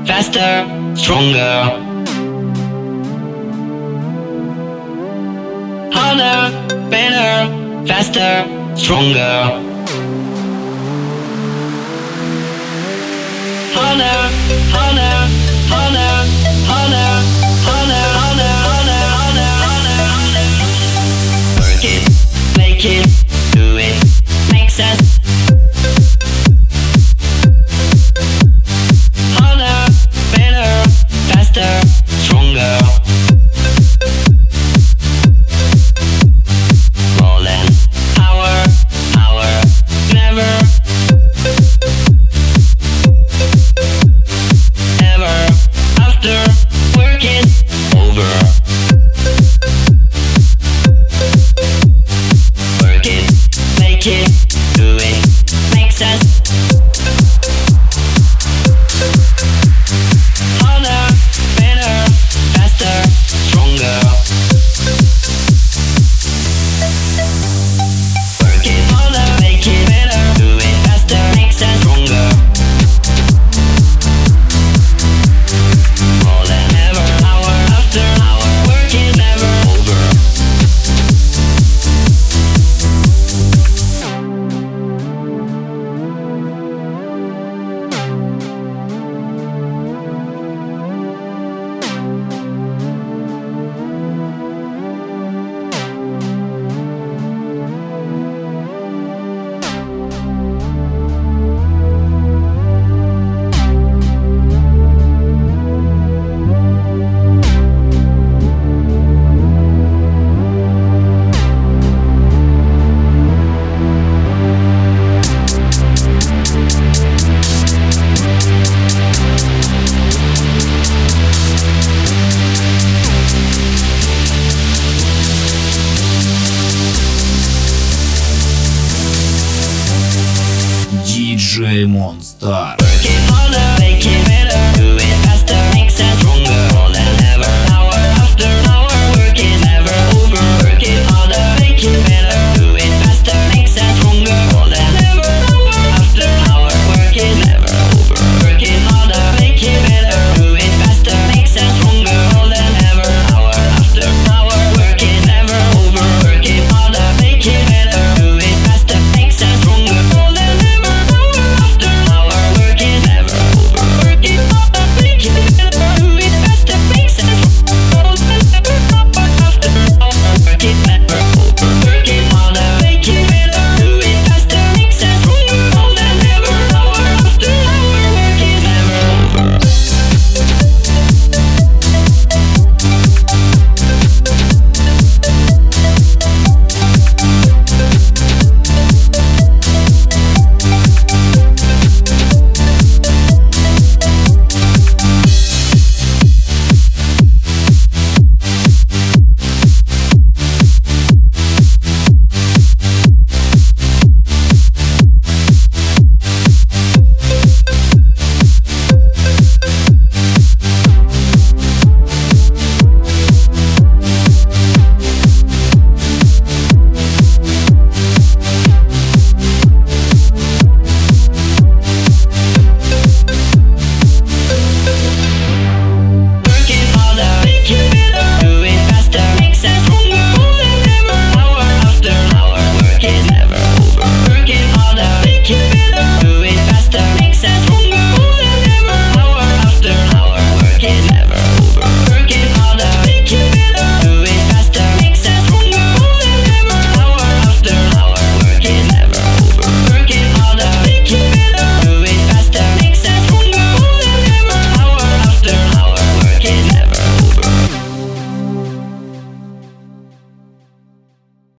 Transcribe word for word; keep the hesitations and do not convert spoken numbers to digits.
faster, stronger. Harder, better, faster, stronger. Harder, harder, harder, harder, harder, harder, harder, harder, harder, harder. Work it, make it, do it, makes us harder, better, faster, stronger. More than hour, hour, never, ever, after, work it, over. Work it, make it, do it, makes us harder, better, faster, stronger. Work it harder, make it better, do it faster, makes us stronger. More than ever, hour after hour, work it never over. диджей Монстар.